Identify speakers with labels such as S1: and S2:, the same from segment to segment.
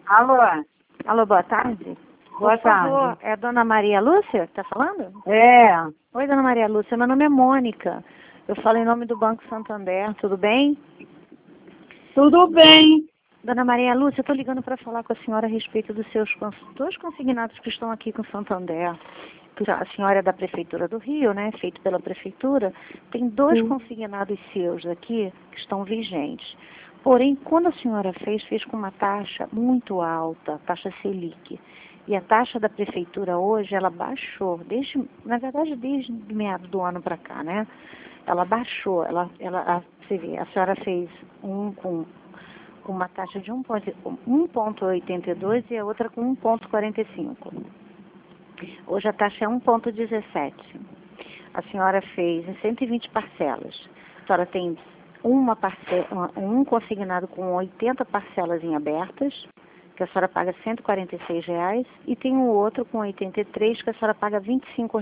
S1: Alô?
S2: Alô, boa tarde.
S1: Boa
S2: Por favor,
S1: tarde.
S2: é a dona Maria Lúcia que está falando?
S1: É,
S2: Oi, dona Maria Lúcia, meu nome é Mônica. Eu falo em nome do Banco Santander, tudo bem?
S1: tudo bem.
S2: Dona Maria Lúcia, eu estou ligando para falar com a senhora a respeito dos seus dois consignados que estão aqui com o Santander. A senhora é da Prefeitura do Rio, né? Feito pela Prefeitura. Tem dois
S1: Sim.
S2: consignados seus aqui que estão vigentes. Porém, quando a senhora fez com uma taxa muito alta, taxa Selic. E a taxa da Prefeitura hoje, ela baixou, na verdade, desde meados do ano para cá, né? Ela baixou, você vê, a senhora fez um com uma taxa de 1,82 e a outra com 1,45. Hoje a taxa é 1,17. A senhora fez em 120 parcelas. A senhora tem um consignado com 80 parcelas em abertas, que a senhora paga R$ 146, e tem um outro com 83, que a senhora paga R$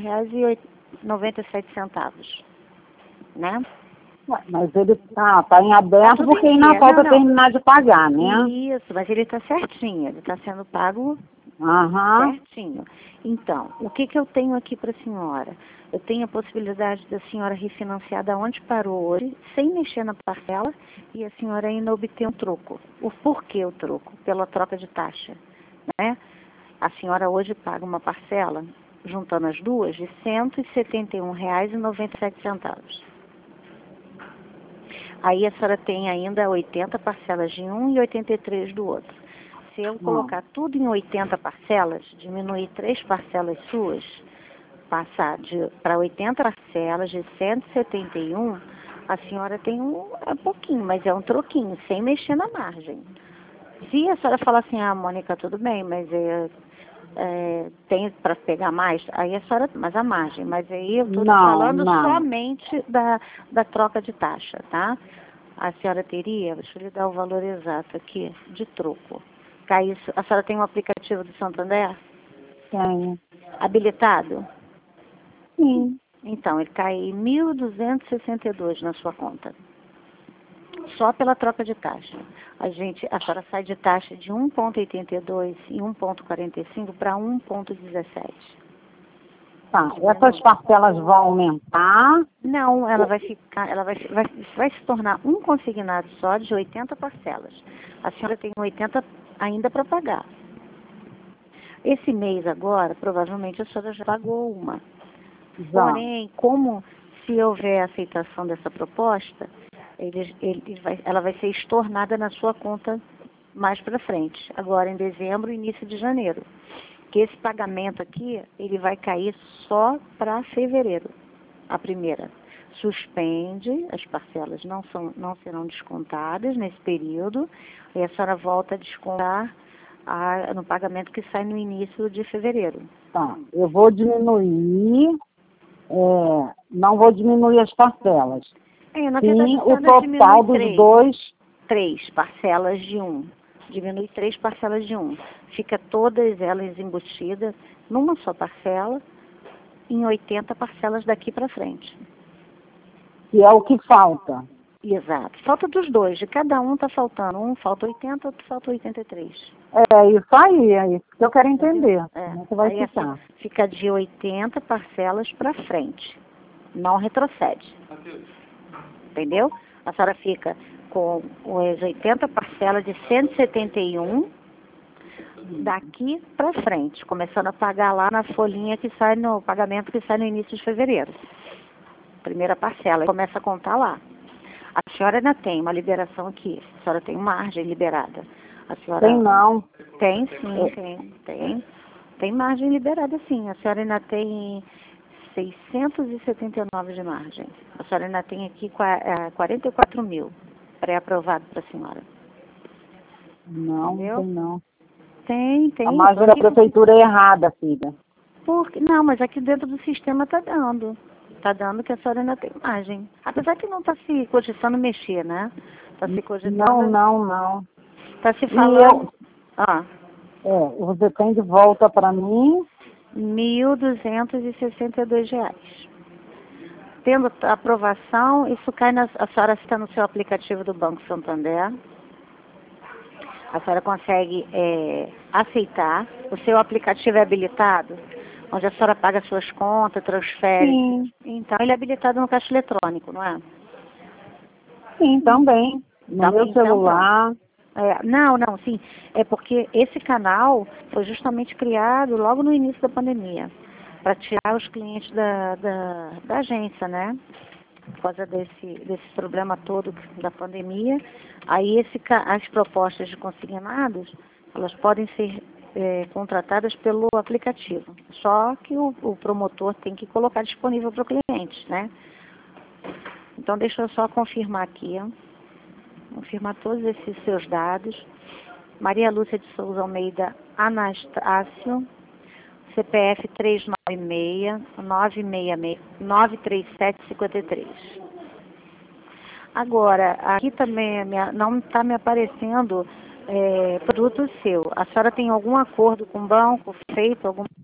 S2: 25,97, né?
S1: Mas ele tá em aberto
S2: Tudo
S1: porque
S2: em
S1: ainda
S2: dia.
S1: falta
S2: Não.
S1: terminar de pagar, né?
S2: Isso, mas ele está certinho, ele está sendo pago
S1: Aham.
S2: certinho. Então, o que eu tenho aqui para a senhora? Eu tenho a possibilidade da senhora refinanciar da onde parou hoje, sem mexer na parcela, e a senhora ainda obter um troco. O porquê o troco? Pela troca de taxa, né? A senhora hoje paga uma parcela, juntando as duas, de R$ 171,97. Aí a senhora tem ainda 80 parcelas de um e 83 do outro. Se eu colocar tudo em 80 parcelas, diminuir 3 parcelas suas, passar para 80 parcelas de 171, a senhora tem pouquinho, mas é um troquinho, sem mexer na margem. Se a senhora falar assim, Mônica, tudo bem, mas tem para pegar mais, aí a senhora, mas a margem, mas aí eu estou falando somente da troca de taxa, tá? A senhora teria, deixa eu lhe dar o valor exato aqui, de troco. A senhora tem um aplicativo do Santander?
S1: Tenho.
S2: Habilitado?
S1: Sim.
S2: Então, ele cai em 1.262 na sua conta. Só pela troca de taxa. A senhora sai de taxa de 1,82 e 1,45 para 1,17.
S1: Tá. Essas parcelas vão aumentar?
S2: Não, ela vai ficar, vai se tornar um consignado só de 80 parcelas. A senhora tem 80 ainda para pagar. Esse mês agora, provavelmente a senhora já pagou uma.
S1: Já.
S2: Porém, como se houver aceitação dessa proposta, ela vai ser estornada na sua conta mais para frente, agora em dezembro e início de janeiro. Que esse pagamento aqui, ele vai cair só para fevereiro, a primeira. Suspende, as parcelas não serão descontadas nesse período, e a senhora volta a descontar no pagamento que sai no início de fevereiro.
S1: Tá. Eu vou diminuir, não vou diminuir as parcelas.
S2: Na verdade,
S1: Sim, o total dos dois.
S2: 3 parcelas de um. Diminui 3 parcelas de um. Fica todas elas embutidas numa só parcela, em 80 parcelas daqui para frente.
S1: Que é o que falta.
S2: Exato. Falta dos dois. De cada um está faltando. Um falta 80, outro falta 83.
S1: É isso aí, é isso que eu quero entender. Como é que vai
S2: Aí
S1: ficar?
S2: Fica de 80 parcelas para frente. Não retrocede. Entendeu? A senhora fica com as 80 parcelas de 171 daqui para frente, começando a pagar lá na folhinha que sai no pagamento que sai no início de fevereiro. Primeira parcela, começa a contar lá. A senhora ainda tem uma liberação aqui, a senhora tem margem liberada. A senhora
S1: Tem não.
S2: Tem sim, tem margem liberada sim. A senhora ainda tem 679 de margem. A senhora ainda tem aqui 44 mil pré-aprovado para a senhora.
S1: Não,
S2: entendeu?
S1: tem não.
S2: Tem.
S1: A margem da prefeitura é errada, filha.
S2: Não, mas aqui dentro do sistema está dando. Está dando que a senhora ainda tem margem. Apesar que não está se cogitando mexer, né? Está se cogitando...
S1: Não.
S2: Está se falando...
S1: Você tem de volta para mim...
S2: R$ 1.262. Tendo a aprovação, isso cai a senhora está no seu aplicativo do Banco Santander. A senhora consegue aceitar? O seu aplicativo é habilitado? Onde a senhora paga suas contas, transfere?
S1: Sim,
S2: Então, ele é habilitado no caixa eletrônico, não é?
S1: sim, também. No meu
S2: Então,
S1: celular.
S2: não, sim. É porque esse canal foi justamente criado logo no início da pandemia, para tirar os clientes da agência, né? Por causa desse problema todo da pandemia. Aí as propostas de consignados, elas podem ser contratadas pelo aplicativo. Só que o promotor tem que colocar disponível para o cliente, né? Então, deixa eu só confirmar aqui, ó. Confirmar todos esses seus dados. Maria Lúcia de Souza Almeida Anastácio, CPF 396-937-53. Agora, aqui também não está me aparecendo produto seu. A senhora tem algum acordo com o banco feito?